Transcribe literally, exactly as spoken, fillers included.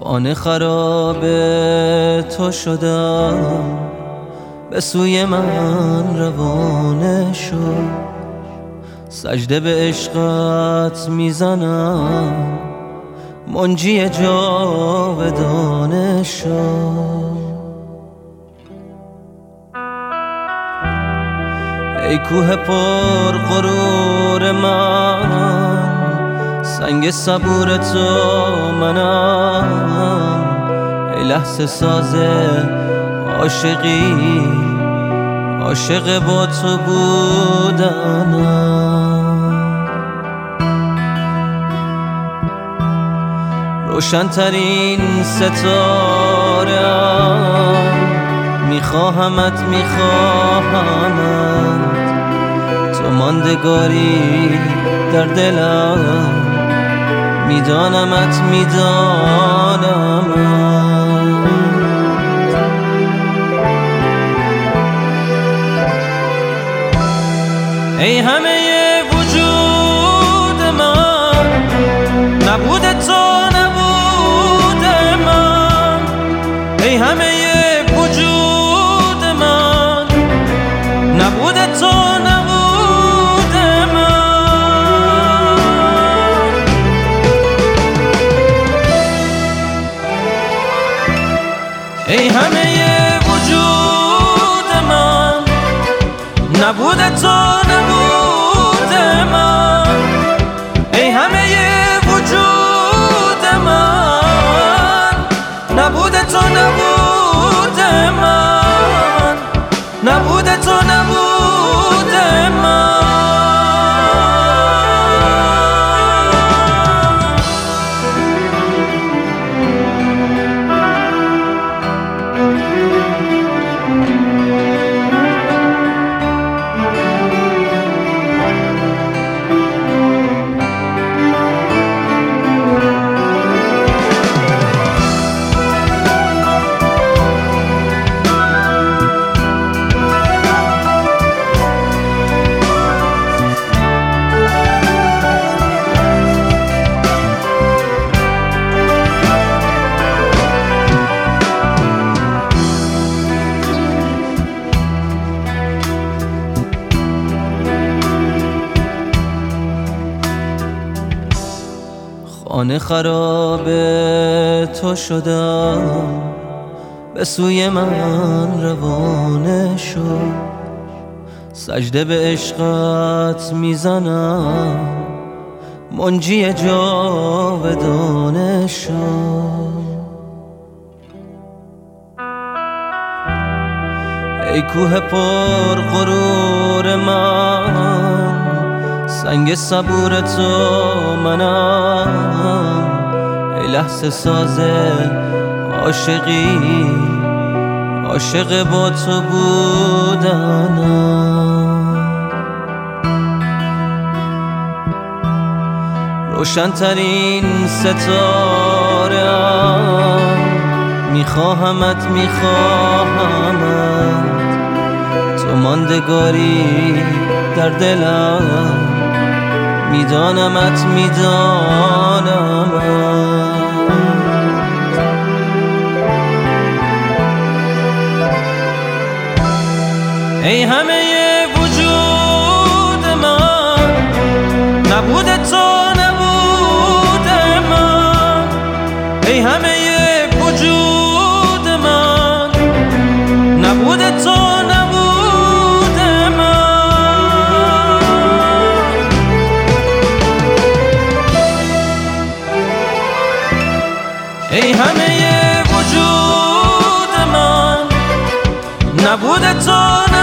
خانه خراب تو شدم، به سوی من روانه شو. سجده به عشقت میزنم، منجی جاودانه شو. ای کوه پر غرور من، سنگ صبور تو منم. ای لحظه ساز عاشقی، عاشق با تو بودنم. روشن‌ترین ستاره‌ام، میخواهمت میخواهمت. تو ماندگاری در دلم، میدانمت میدانمت. ای همه وجود من، نبود تو نبود من. ای همه وجود من، نبود تو نبود من. ای همه وجود من، نبود تو نبود من. ای همه وجود من، نبود تو نبود من. نبود تو نبود من. خانه خراب تو شدم، به سوی من روانه شو. سجده به عشقت میزنم، منجی جاودانه شو. ای کوه پر غرور من، سنگ صبور تو منم. ای لحظه ساز عاشقی، عاشق با تو بودنم. روشن‌ترین ستاره‌ام، میخواهمت میخواهمت. تو ماندگاری در دلم، میدانمت میدانمت. ای همه وجود من، نبود تو نبود من. ای همه وجود من، نبود تو نبود من. ای همه وجود من، نبود تو